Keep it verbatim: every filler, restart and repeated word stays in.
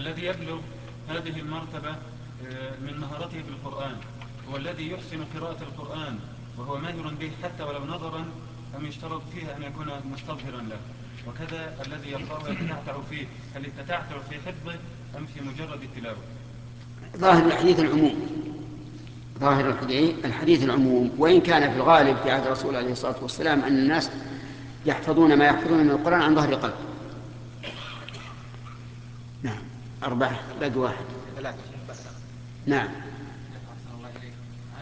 فالذي يبلغ هذه المرتبة من مهارته في القرآن هو الذي يحسن قراءة القرآن وهو ماهر به حتى ولو نظرا، أم يشترط فيها أن يكون مستظهرا له. وكذا الذي يقرأ يتتعتع فيه، هل يتتعتع في حفظه أم في مجرد التلاوة؟ ظاهر الحديث العموم، ظاهر الحديث العموم، وإن كان في الغالب في عهد الرسول عليه الصلاة والسلام أن الناس يحفظون ما يحفظون من القرآن عن ظهر قلب. نعم. أربعة، باقي واحد. نعم.